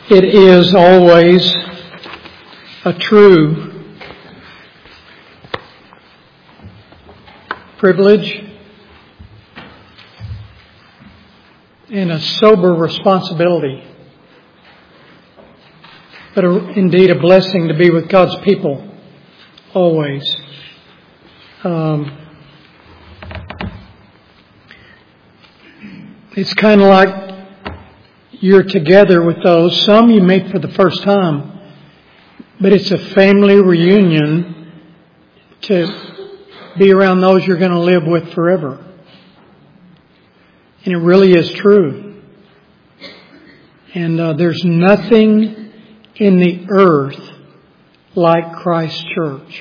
It is always a true privilege and a sober responsibility, but indeed a blessing to be with God's people always. It's kind of like you're together with those. Some you meet for the first time, but it's a family reunion to be around those you're going to live with forever. And it really is true. And there's nothing in the earth like Christ Church.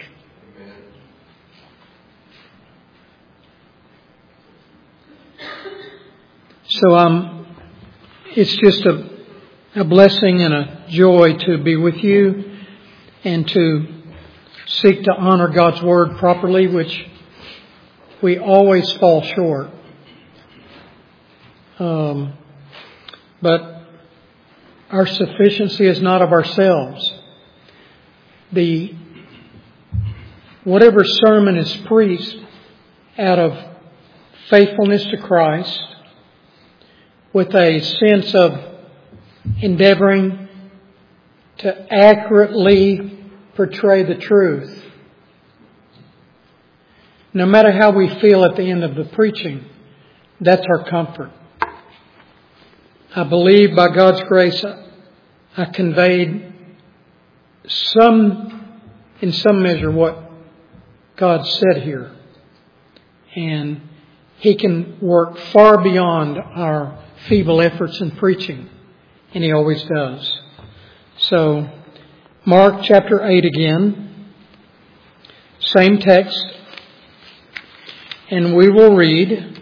So it's just a blessing and a joy to be with you and to seek to honor God's Word properly, which we always fall short. But our sufficiency is not of ourselves. Whatever sermon is preached out of faithfulness to Christ, with a sense of endeavoring to accurately portray the truth, no matter how we feel at the end of the preaching, that's our comfort. I believe by God's grace I conveyed in some measure what God said here. And He can work far beyond our feeble efforts in preaching. And He always does. So, Mark chapter 8 again. Same text. And we will read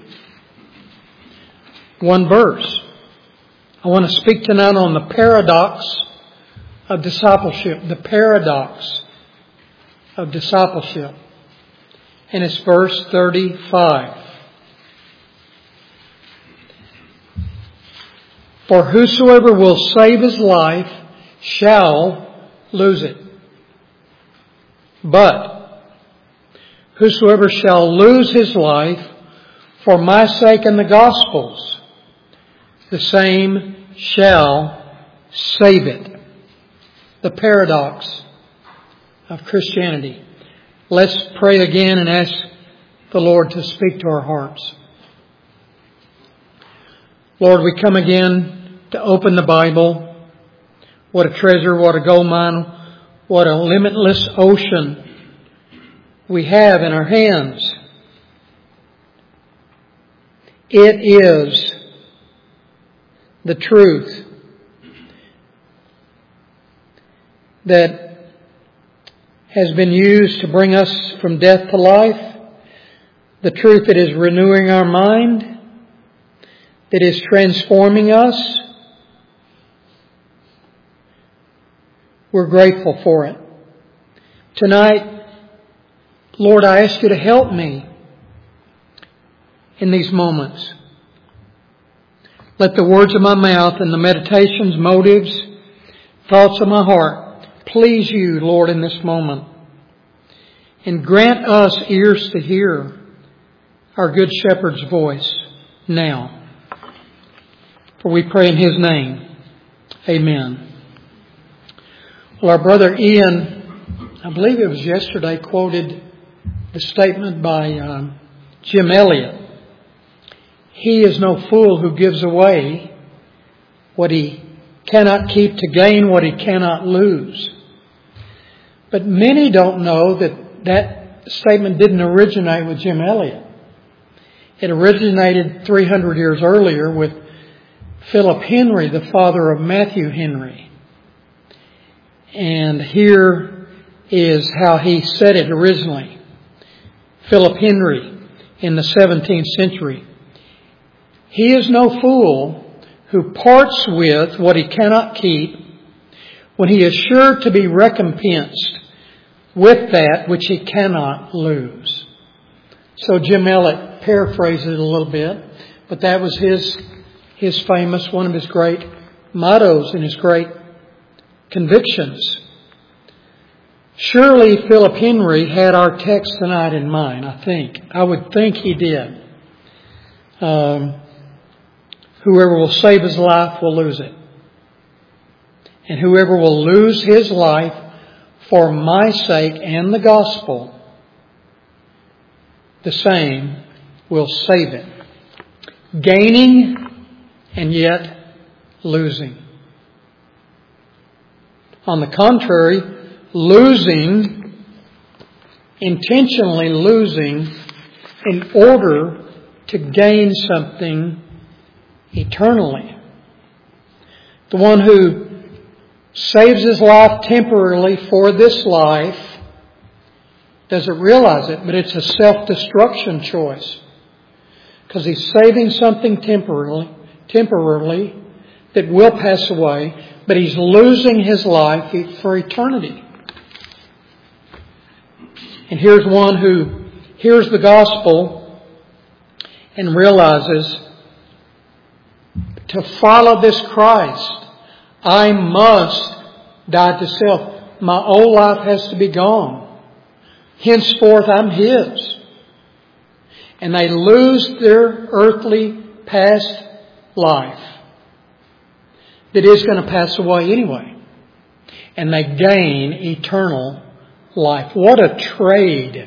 one verse. I want to speak tonight on the paradox of discipleship. The paradox of discipleship. And it's verse 35. For whosoever will save his life shall lose it. But whosoever shall lose his life for my sake and the gospel's, the same shall save it. The paradox of Christianity. Let's pray again and ask the Lord to speak to our hearts. Lord, we come again to open the Bible. What a treasure, what a gold mine, what a limitless ocean we have in our hands. It is the truth that has been used to bring us from death to life, the truth that is renewing our mind, that is transforming us. We're grateful for it. Tonight, Lord, I ask you to help me in these moments. Let the words of my mouth and the meditations, motives, thoughts of my heart please you, Lord, in this moment. And grant us ears to hear our good shepherd's voice now. For we pray in His name. Amen. Well, our brother Ian, I believe it was yesterday, quoted the statement by Jim Elliot. He is no fool who gives away what he cannot keep to gain what he cannot lose. But many don't know that statement didn't originate with Jim Elliot. It originated 300 years earlier with Philip Henry, the father of Matthew Henry. And here is how he said it originally. Philip Henry in the 17th century. He is no fool who parts with what he cannot keep when he is sure to be recompensed with that which he cannot lose. So Jim Elliot paraphrased it a little bit, but that was his famous, one of his great mottos and his great convictions. Surely Philip Henry had our text tonight in mind, I think. I would think he did. Whoever will save his life will lose it. And whoever will lose his life for my sake and the gospel, the same will save it. Gaining and yet losing. On the contrary, losing, intentionally losing in order to gain something eternally. The one who saves his life temporarily for this life doesn't realize it, but it's a self-destruction choice. Because he's saving something temporarily that will pass away, but he's losing his life for eternity. And here's one who hears the gospel and realizes, to follow this Christ, I must die to self. My old life has to be gone. Henceforth, I'm His. And they lose their earthly past life that is going to pass away anyway. And they gain eternal life. What a trade.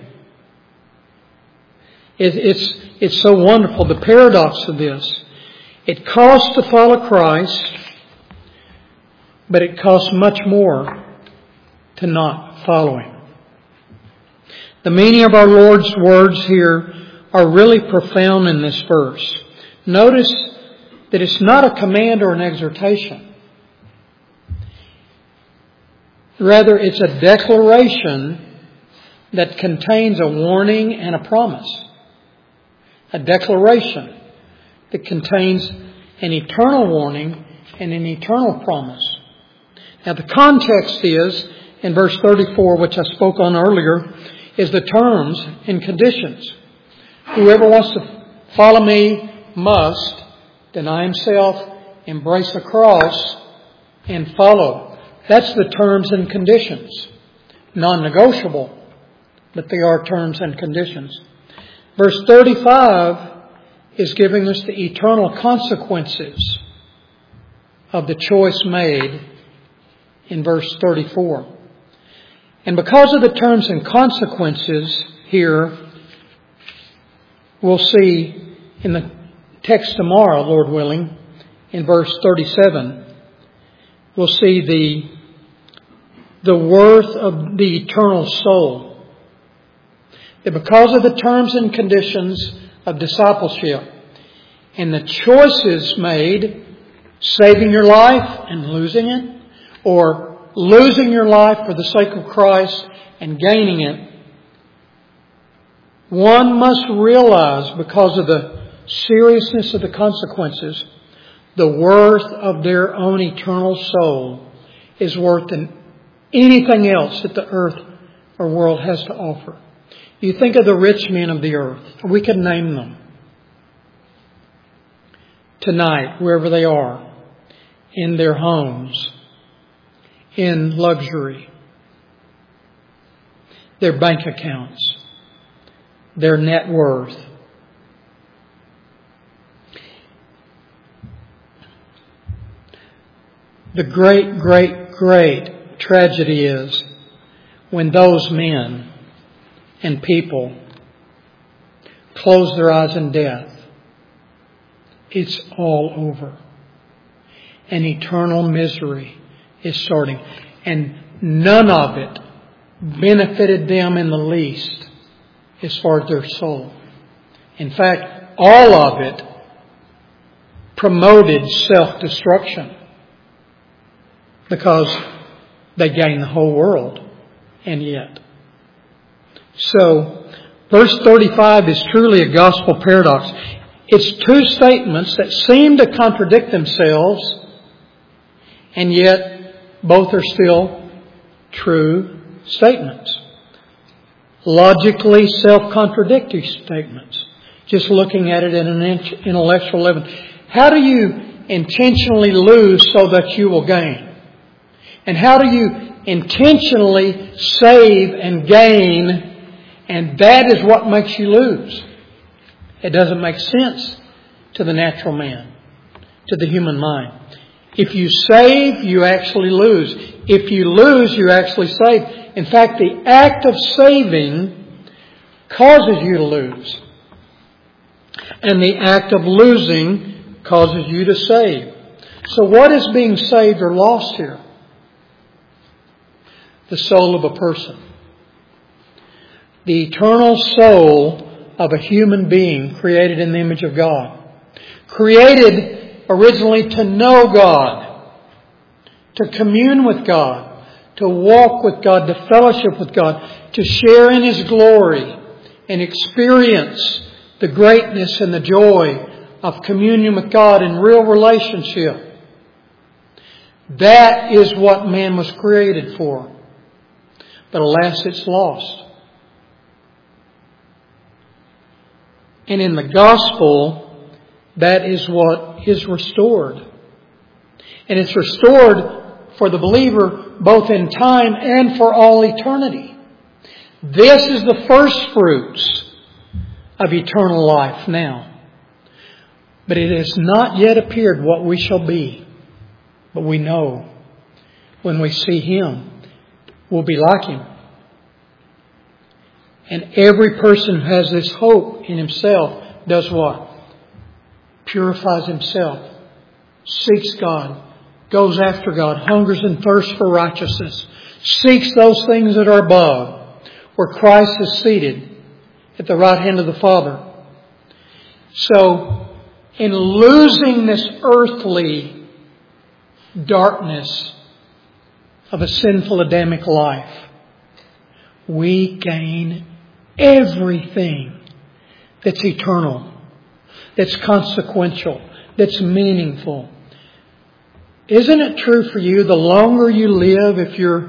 It's so wonderful. The paradox of this. It costs to follow Christ, but it costs much more to not follow Him. The meaning of our Lord's words here are really profound in this verse. Notice that it's not a command or an exhortation. Rather, it's a declaration that contains a warning and a promise. A declaration that contains an eternal warning and an eternal promise. Now the context is, in verse 34, which I spoke on earlier, is the terms and conditions. Whoever wants to follow me must deny himself, embrace a cross, and follow. That's the terms and conditions. Non-negotiable, but they are terms and conditions. Verse 35 is giving us the eternal consequences of the choice made in verse 34. And because of the terms and consequences here, we'll see in the text tomorrow, Lord willing, in verse 37, we'll see the worth of the eternal soul. That because of the terms and conditions of discipleship and the choices made, saving your life and losing it, or losing your life for the sake of Christ and gaining it, one must realize, because of the seriousness of the consequences, the worth of their own eternal soul is worth than anything else that the earth or world has to offer. You think of the rich men of the earth. We could name them. Tonight, wherever they are, in their homes, in luxury, their bank accounts, their net worth. The great, great, great tragedy is when those men and people close their eyes in death. It's all over. And eternal misery is starting. And none of it benefited them in the least as far as their soul. In fact, all of it promoted self-destruction because they gained the whole world. And yet. So, verse 35 is truly a gospel paradox. It's two statements that seem to contradict themselves, and yet both are still true statements. Logically self-contradictory statements. Just looking at it at an intellectual level. How do you intentionally lose so that you will gain? And how do you intentionally save and gain, and that is what makes you lose? It doesn't make sense to the natural man, to the human mind. If you save, you actually lose. If you lose, you actually save. In fact, the act of saving causes you to lose. And the act of losing causes you to save. So what is being saved or lost here? The soul of a person. The eternal soul of a human being created in the image of God. Created originally to know God, to commune with God, to walk with God, to fellowship with God, to share in His glory and experience the greatness and the joy of communion with God in real relationship. That is what man was created for. But alas, it's lost. And in the gospel, that is what is restored. And it's restored for the believer both in time and for all eternity. This is the first fruits of eternal life now. But it has not yet appeared what we shall be. But we know when we see Him, we'll be like Him. And every person who has this hope in himself does what? Purifies himself, seeks God, goes after God, hungers and thirsts for righteousness, seeks those things that are above, where Christ is seated at the right hand of the Father. So, in losing this earthly darkness of a sinful Adamic life, we gain everything that's eternal, that's consequential, that's meaningful. Isn't it true for you, the longer you live, if you're,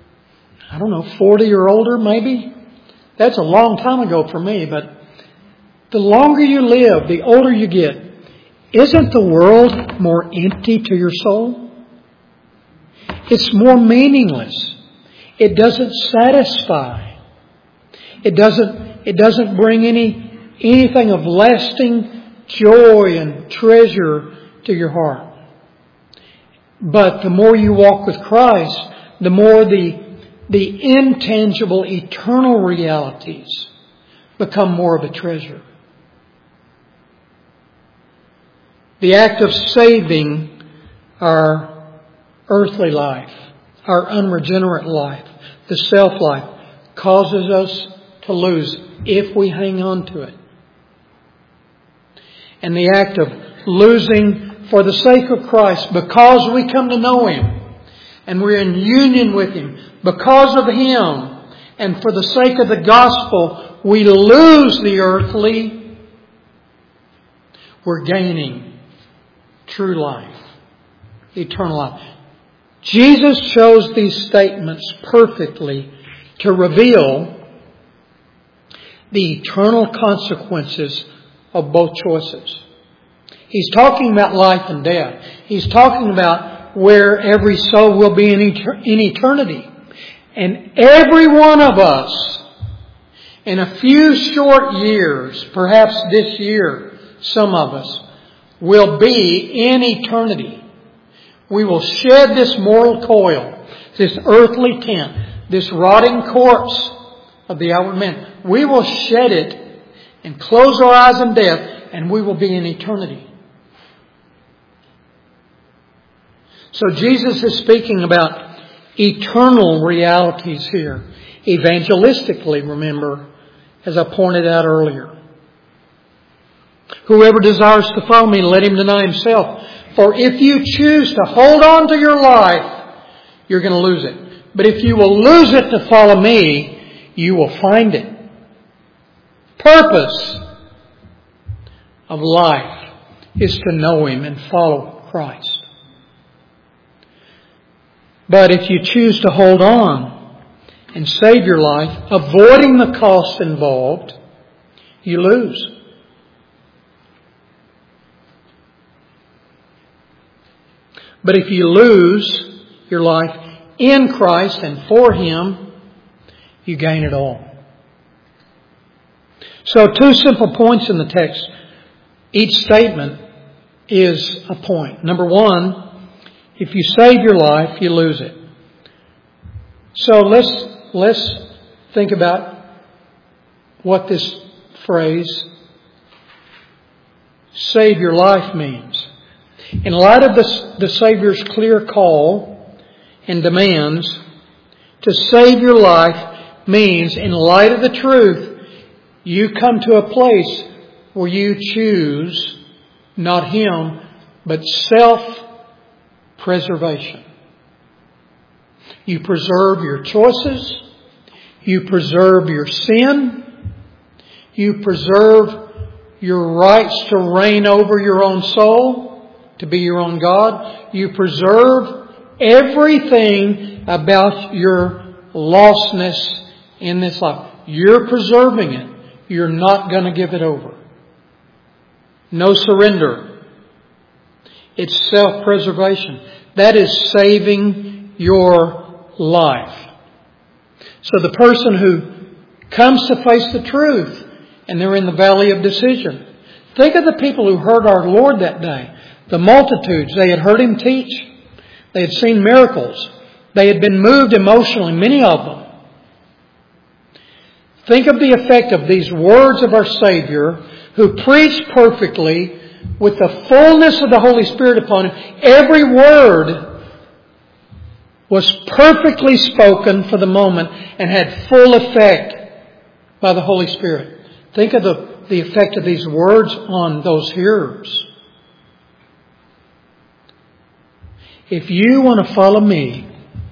40 or older maybe? That's a long time ago for me, but the longer you live, the older you get, isn't the world more empty to your soul? It's more meaningless. It doesn't satisfy. It doesn't bring anything of lasting joy and treasure to your heart. But the more you walk with Christ, the more the intangible, eternal realities become more of a treasure. The act of saving our earthly life, our unregenerate life, the self-life, causes us to lose if we hang on to it. And the act of losing for the sake of Christ, because we come to know Him and we're in union with Him, because of Him and for the sake of the gospel, we lose the earthly, we're gaining true life, eternal life. Jesus chose these statements perfectly to reveal the eternal consequences of both choices. He's talking about life and death. He's talking about where every soul will be in eternity. And every one of us, in a few short years, perhaps this year, some of us, will be in eternity. We will shed this mortal coil, this earthly tent, this rotting corpse of the outward man. We will shed it and close our eyes in death, and we will be in eternity. So Jesus is speaking about eternal realities here. Evangelistically, remember, as I pointed out earlier. Whoever desires to follow me, let him deny himself. For if you choose to hold on to your life, you're going to lose it. But if you will lose it to follow me, you will find it. Purpose of life is to know Him and follow Christ. But if you choose to hold on and save your life, avoiding the cost involved, you lose. But if you lose your life in Christ and for Him, you gain it all. So 2 simple points in the text. Each statement is a point. Number 1, if you save your life, you lose it. So let's think about what this phrase, save your life, means. In light of the Savior's clear call and demands, to save your life means, in light of the truth, you come to a place where you choose not Him, but self-preservation. You preserve your choices. You preserve your sin. You preserve your rights to reign over your own soul, to be your own God. You preserve everything about your lostness in this life. You're preserving it. You're not going to give it over. No surrender. It's self-preservation. That is saving your life. So the person who comes to face the truth and they're in the valley of decision. Think of the people who heard our Lord that day. The multitudes. They had heard Him teach. They had seen miracles. They had been moved emotionally, many of them. Think of the effect of these words of our Savior, who preached perfectly with the fullness of the Holy Spirit upon Him. Every word was perfectly spoken for the moment and had full effect by the Holy Spirit. Think of the effect of these words on those hearers. If you want to follow me,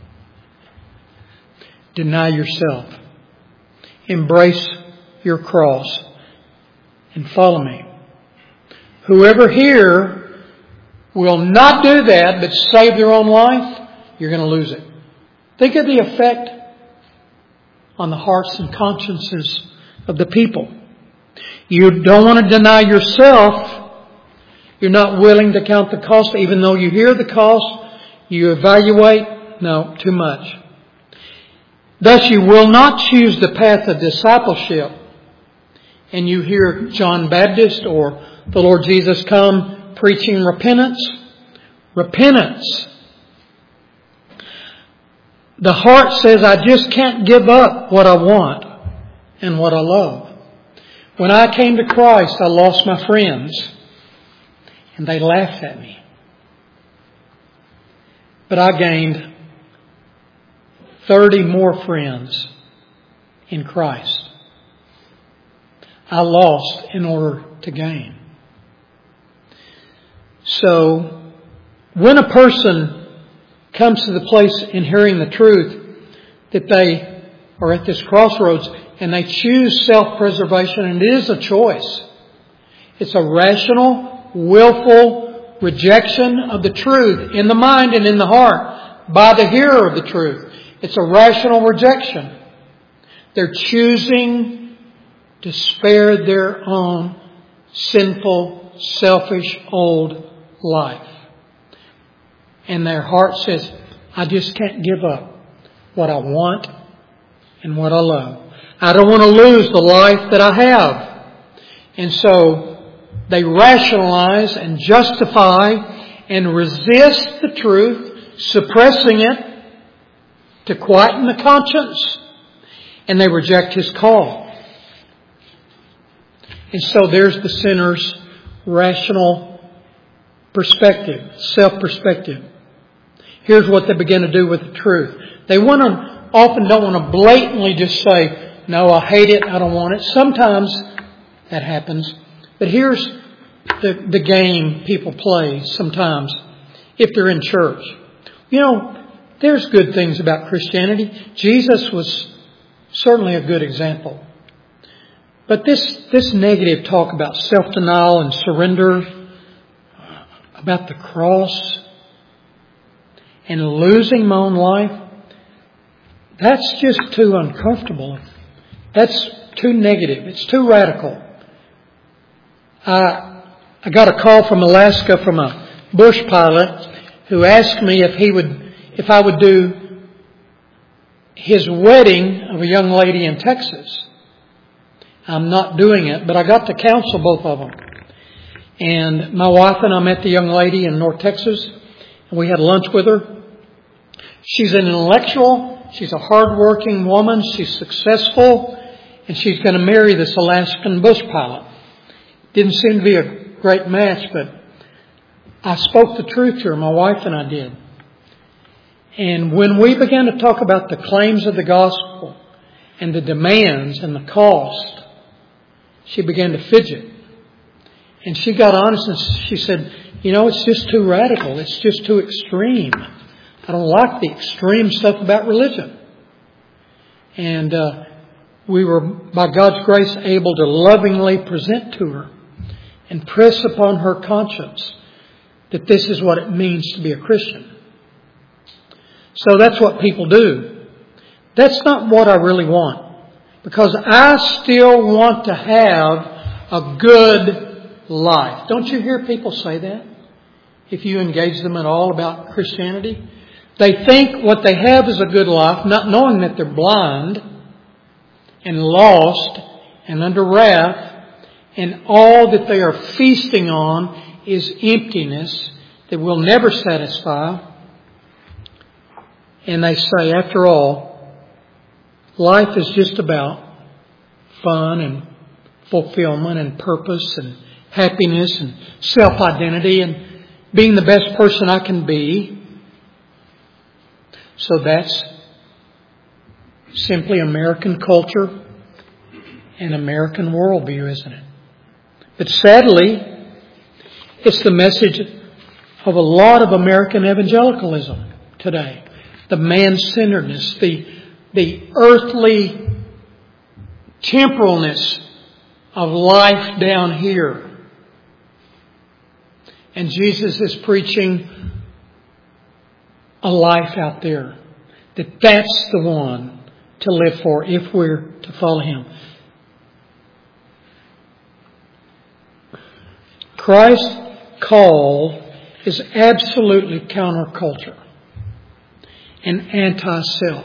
deny yourself. Embrace your cross and follow me. Whoever here will not do that but save their own life, you're going to lose it. Think of the effect on the hearts and consciences of the people. You don't want to deny yourself. You're not willing to count the cost, even though you hear the cost. You evaluate. No, too much. Thus you will not choose the path of discipleship. And you hear John Baptist or the Lord Jesus come preaching repentance. Repentance. The heart says, I just can't give up what I want and what I love. When I came to Christ, I lost my friends. And they laughed at me. But I gained 30 more friends in Christ. I lost in order to gain. So, when a person comes to the place in hearing the truth that they are at this crossroads and they choose self-preservation, and it is a choice. It's a rational, willful rejection of the truth in the mind and in the heart by the hearer of the truth. It's a rational rejection. They're choosing to spare their own sinful, selfish, old life. And their heart says, I just can't give up what I want and what I love. I don't want to lose the life that I have. And so they rationalize and justify and resist the truth, suppressing it to quieten the conscience. And they reject His call. And so there's the sinner's rational perspective, self-perspective. Here's what they begin to do with the truth. They often don't want to blatantly just say, no, I hate it, I don't want it. Sometimes that happens. But here's the game people play sometimes if they're in church. You know, there's good things about Christianity. Jesus was certainly a good example. But this negative talk about self-denial and surrender, about the cross and losing my own life, that's just too uncomfortable. That's too negative. It's too radical. I got a call from Alaska from a bush pilot who asked me if I would do his wedding of a young lady in Texas. I'm not doing it, but I got to counsel both of them. And my wife and I met the young lady in North Texas, and we had lunch with her. She's an intellectual. She's a hardworking woman. She's successful, and she's going to marry this Alaskan bush pilot. Didn't seem to be a great match, but I spoke the truth to her, my wife and I did. And when we began to talk about the claims of the gospel and the demands and the cost, she began to fidget. And she got honest and she said, it's just too radical. It's just too extreme. I don't like the extreme stuff about religion. And we were, by God's grace, able to lovingly present to her and press upon her conscience that this is what it means to be a Christian. So that's what people do. That's not what I really want. Because I still want to have a good life. Don't you hear people say that? If you engage them at all about Christianity. They think what they have is a good life, not knowing that they're blind and lost and under wrath, and all that they are feasting on is emptiness that will never satisfy. And they say, after all, life is just about fun and fulfillment and purpose and happiness and self-identity and being the best person I can be. So that's simply American culture and American worldview, isn't it? But sadly, it's the message of a lot of American evangelicalism today. The man-centeredness, the earthly temporalness of life down here. And Jesus is preaching a life out there. That's the one to live for if we're to follow Him. Christ's call is absolutely counterculture and anti-self.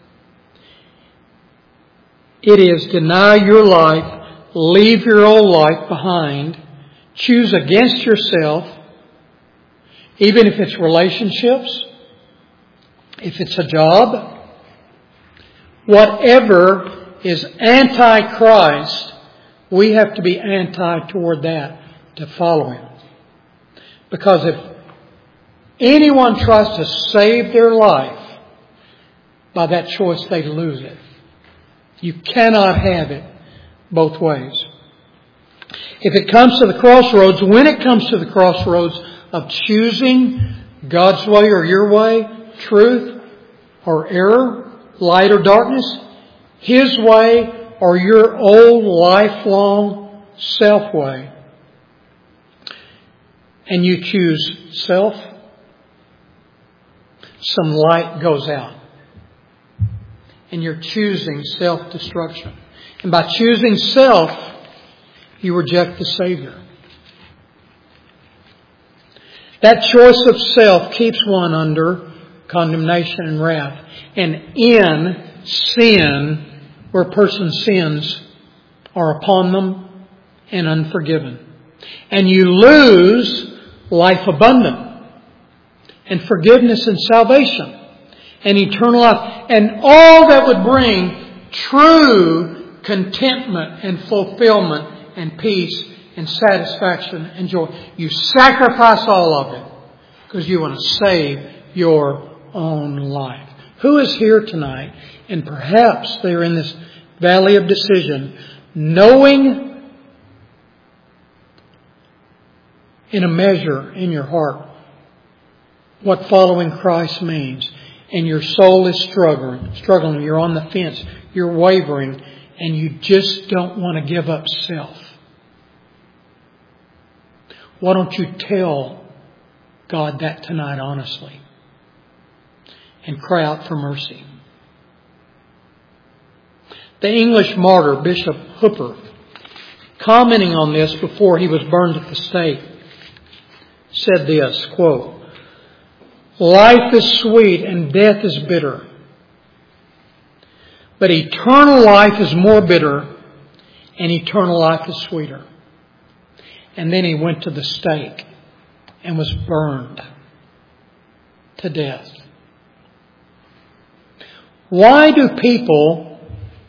It is deny your life, leave your old life behind, choose against yourself, even if it's relationships, if it's a job, whatever is anti-Christ, we have to be anti toward that to follow Him. Because if anyone tries to save their life by that choice, they lose it. You cannot have it both ways. If it comes to the crossroads, when it comes to the crossroads of choosing God's way or your way, truth or error, light or darkness, His way or your old lifelong self way, and you choose self, some light goes out. And you're choosing self-destruction. And by choosing self, you reject the Savior. That choice of self keeps one under condemnation and wrath. And in sin, where a person's sins are upon them and unforgiven. And you lose life abundant and forgiveness and salvation and eternal life, and all that would bring true contentment and fulfillment and peace and satisfaction and joy. You sacrifice all of it because you want to save your own life. Who is here tonight, and perhaps they're in this valley of decision, knowing in a measure in your heart what following Christ means, and your soul is struggling, you're on the fence, you're wavering, and you just don't want to give up self. Why don't you tell God that tonight honestly and cry out for mercy? The English martyr, Bishop Hooper, commenting on this before he was burned at the stake, said this, quote, "Life is sweet and death is bitter. But eternal life is more bitter, and eternal life is sweeter. And then he went to the stake and was burned to death. Why do people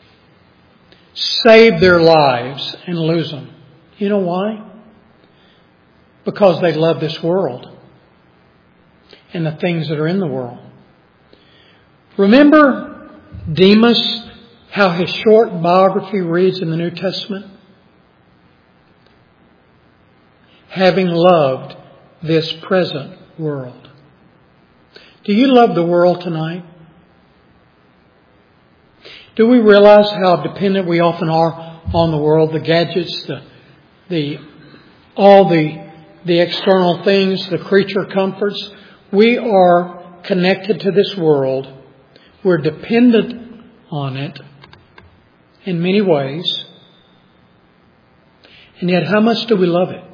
save their lives and lose them? You know why? Because they love this world and the things that are in the world. Remember Demas, how his short biography reads in the New Testament? Having loved this present world. Do you love the world tonight? Do we realize how dependent we often are on the world, the gadgets, all the external things, the creature comforts? We are connected to this world. We're dependent on it in many ways. And yet, how much do we love it?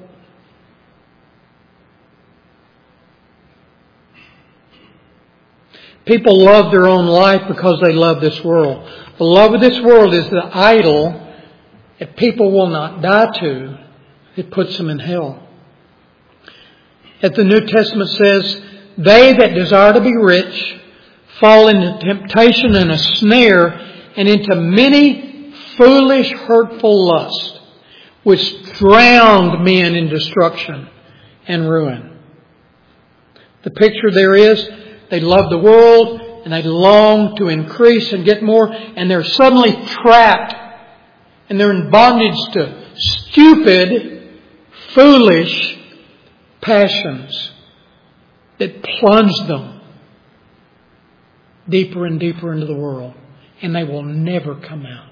People love their own life because they love this world. The love of this world is the idol that people will not die to. It puts them in hell. As the New Testament says, they that desire to be rich fall into temptation and a snare and into many foolish, hurtful lusts, which drowned men in destruction and ruin. The picture there is, they love the world and they long to increase and get more, and they're suddenly trapped and they're in bondage to stupid, foolish passions that plunge them deeper and deeper into the world, and they will never come out.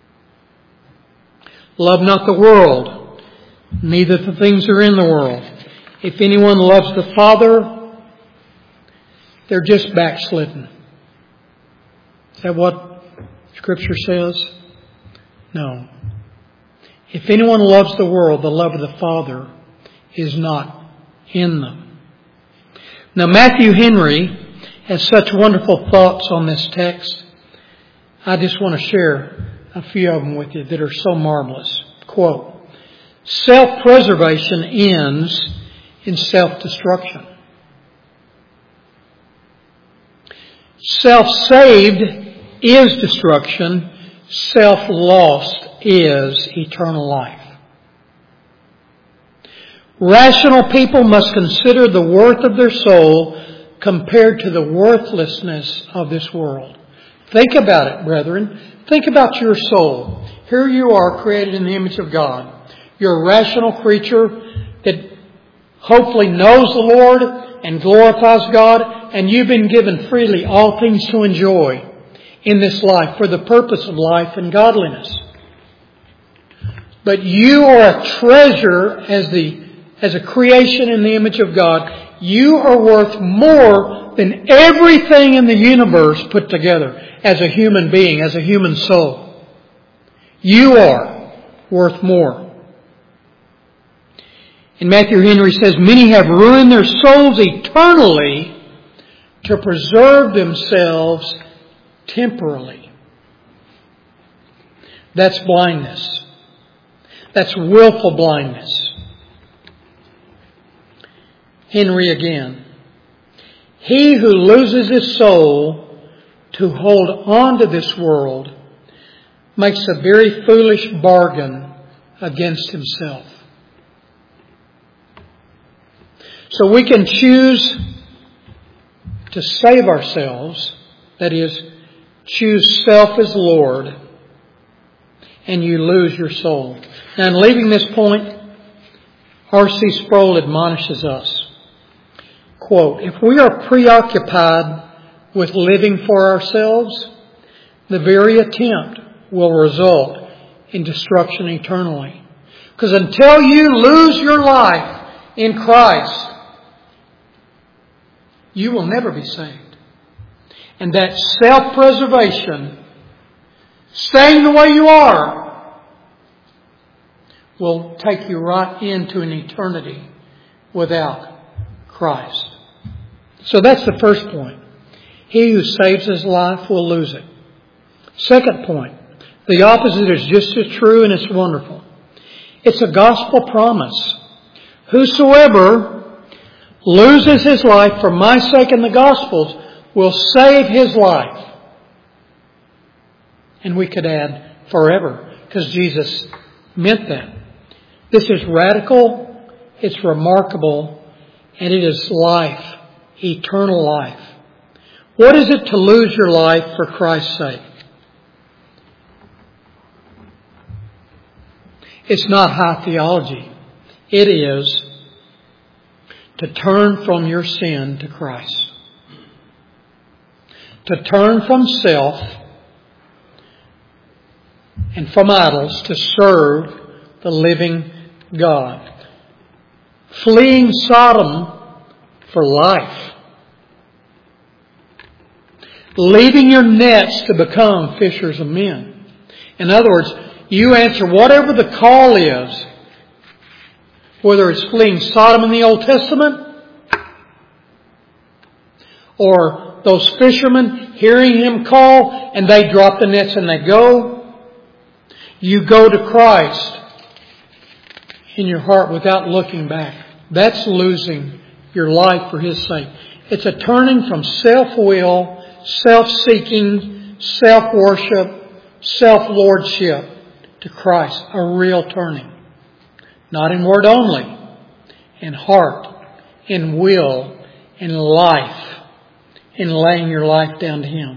Love not the world, neither the things that are in the world. If anyone loves the Father, they're just backslidden. Is that what Scripture says? No. If anyone loves the world, the love of the Father is not in them. Now, Matthew Henry has such wonderful thoughts on this text. I just want to share a few of them with you that are so marvelous. Quote, self-preservation ends in self-destruction. Self-saved is destruction. Self-lost is eternal life. Rational people must consider the worth of their soul compared to the worthlessness of this world. Think about it, brethren. Think about your soul. Here you are, created in the image of God. You're a rational creature that hopefully knows the Lord and glorifies God, and you've been given freely all things to enjoy in this life for the purpose of life and godliness. But you are a treasure as a creation in the image of God. You are worth more than everything in the universe put together as a human being, as a human soul. You are worth more. And Matthew Henry says, many have ruined their souls eternally to preserve themselves temporally. That's blindness. That's willful blindness. Henry again. He who loses his soul to hold on to this world makes a very foolish bargain against himself. So we can choose to save ourselves, that is, choose self as Lord, and you lose your soul. Now, in leaving this point, R.C. Sproul admonishes us, quote, if we are preoccupied with living for ourselves, the very attempt will result in destruction eternally. Because until you lose your life in Christ, you will never be saved. And that self-preservation, staying the way you are, will take you right into an eternity without Christ. So that's the first point. He who saves his life will lose it. Second point, the opposite is just as true and it's wonderful. It's a gospel promise. Whosoever loses his life for my sake in the Gospels will save his life. And we could add forever, because Jesus meant that. This is radical, it's remarkable, and it is life, eternal life. What is it to lose your life for Christ's sake? It's not high theology. It is to turn from your sin to Christ. To turn from self and from idols to serve the living God. Fleeing Sodom for life. Leaving your nets to become fishers of men. In other words, you answer whatever the call is, whether it's fleeing Sodom in the Old Testament, or those fishermen hearing Him call and they drop the nets and they go. You go to Christ in your heart without looking back. That's losing your life for His sake. It's a turning from self-will, self-seeking, self-worship, self-lordship to Christ. A real turning. Not in word only, in heart, in will, in life, in laying your life down to Him.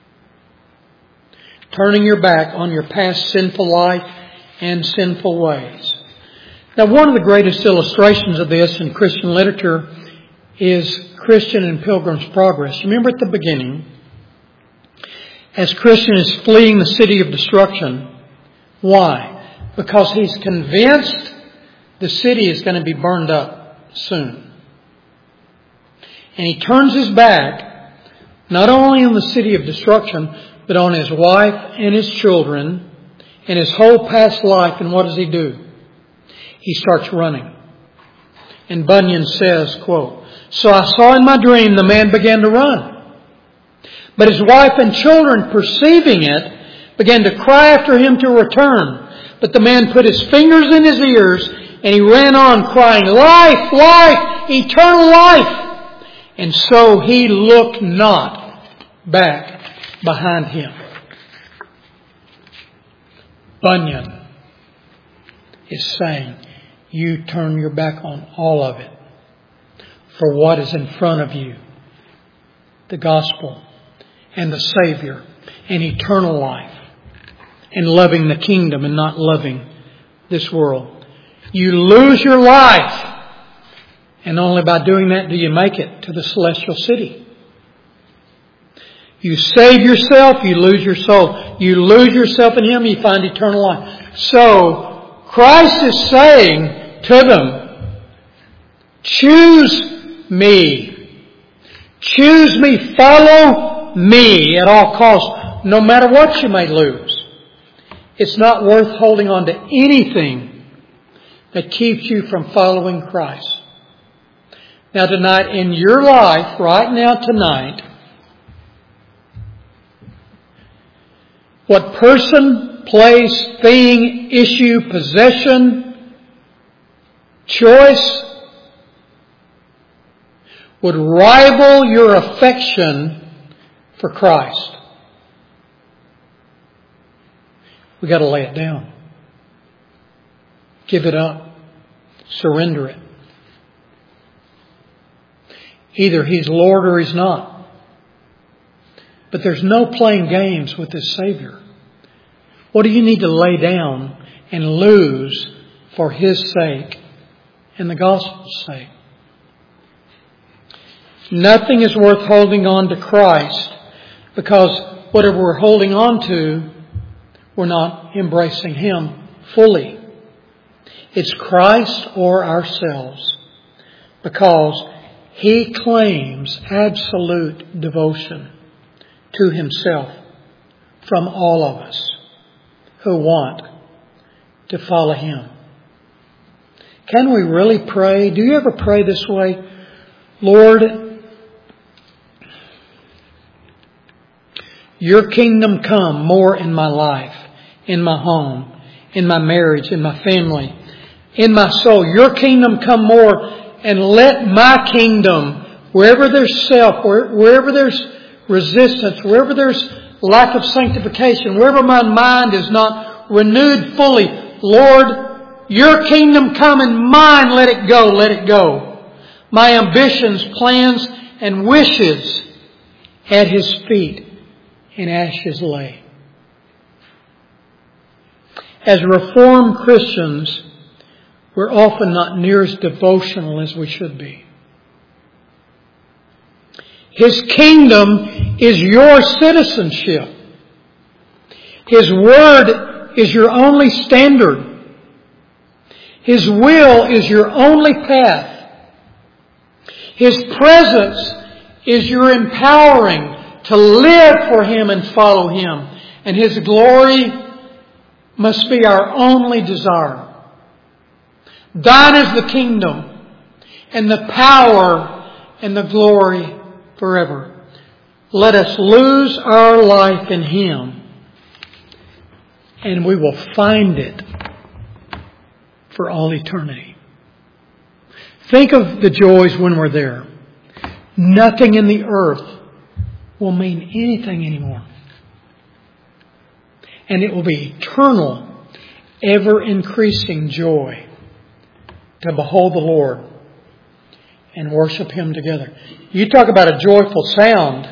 Turning your back on your past sinful life and sinful ways. Now, one of the greatest illustrations of this in Christian literature is Christian in Pilgrim's Progress. Remember at the beginning, as Christian is fleeing the city of destruction. Why? Because he's convinced the city is going to be burned up soon. And he turns his back, not only on the city of destruction, but on his wife and his children and his whole past life. And what does he do? He starts running. And Bunyan says, quote, "So I saw in my dream the man began to run. But his wife and children, perceiving it, began to cry after him to return. But the man put his fingers in his ears and he ran on crying, 'Life, life, eternal life!' And so he looked not back behind him." Bunyan is saying, you turn your back on all of it for what is in front of you. The gospel and the Savior and eternal life and loving the kingdom and not loving this world. You lose your life, and only by doing that do you make it to the celestial city. You save yourself, you lose your soul. You lose yourself in Him, you find eternal life. So, Christ is saying to them, choose me. Choose me, follow me at all costs, no matter what you may lose. It's not worth holding on to anything that keeps you from following Christ. Now tonight, in your life, right now tonight, what person, place, thing, issue, possession, choice would rival your affection for Christ? We got to lay it down. Give it up. Surrender it. Either He's Lord or He's not. But there's no playing games with this Savior. What do you need to lay down and lose for His sake and the gospel's sake? Nothing is worth holding on to Christ, because whatever we're holding on to, we're not embracing Him fully. It's Christ or ourselves, because He claims absolute devotion to Himself from all of us who want to follow Him. Can we really pray? Do you ever pray this way? Lord, Your kingdom come more in my life, in my home, in my marriage, in my family, in my soul. Your kingdom come more, and let my kingdom, wherever there's self, wherever there's resistance, wherever there's lack of sanctification, wherever my mind is not renewed fully, Lord, your kingdom come and mine, let it go, let it go. My ambitions, plans, and wishes at His feet in ashes lay. As Reformed Christians, we're often not near as devotional as we should be. His kingdom is your citizenship. His word is your only standard. His will is your only path. His presence is your empowering to live for Him and follow Him. And His glory must be our only desire. Thine is the kingdom and the power and the glory forever. Let us lose our life in Him, and we will find it for all eternity. Think of the joys when we're there. Nothing in the earth will mean anything anymore. And it will be eternal, ever-increasing joy to behold the Lord and worship Him together. You talk about a joyful sound.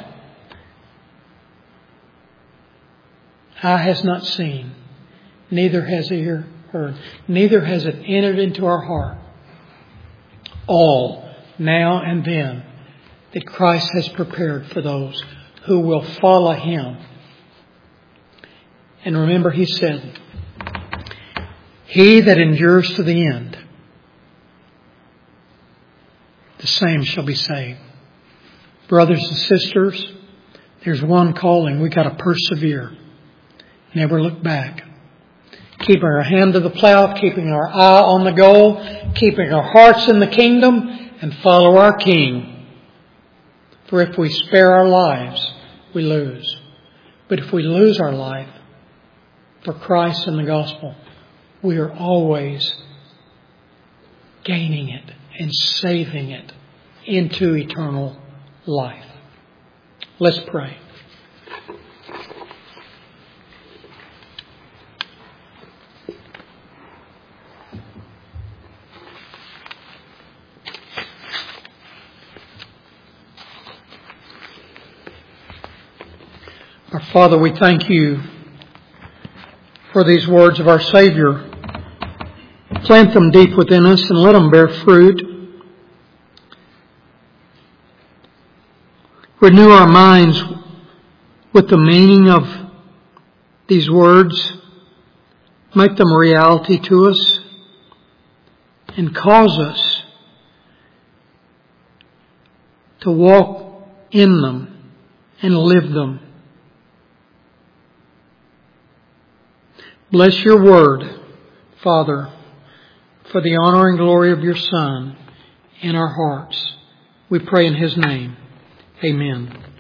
Eye has not seen, neither has ear heard, neither has it entered into our heart. All, now and then, that Christ has prepared for those who will follow Him. And remember, He said, He that endures to the end, the same shall be saved. Brothers and sisters, there's one calling. We've got to persevere. Never look back. Keeping our hand to the plow, keeping our eye on the goal, keeping our hearts in the kingdom, and follow our King. For if we spare our lives, we lose. But if we lose our life for Christ and the gospel, we are always gaining it and saving it into eternal life. Let's pray. Our Father, we thank You for these words of our Savior. Plant them deep within us and let them bear fruit. Renew our minds with the meaning of these words. Make them a reality to us and cause us to walk in them and live them. Bless Your word, Father, for the honor and glory of Your Son in our hearts. We pray in His name. Amen.